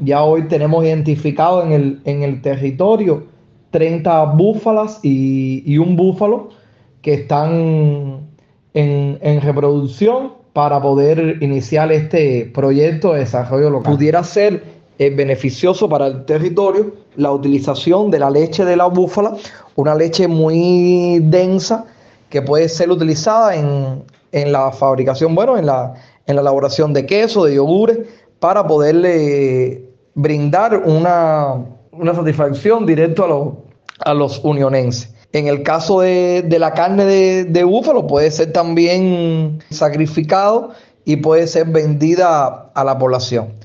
Ya hoy tenemos identificado en el territorio 30 búfalas y un búfalo que están en reproducción para poder iniciar este proyecto de desarrollo local. Pudiera ser beneficioso para el territorio la utilización de la leche de la búfala, una leche muy densa que puede ser utilizada en la fabricación, bueno, en la elaboración de queso, de yogures, para poderle brindar una satisfacción directa a los unionenses. En el caso de la carne de búfalo, puede ser también sacrificado y puede ser vendida a la población.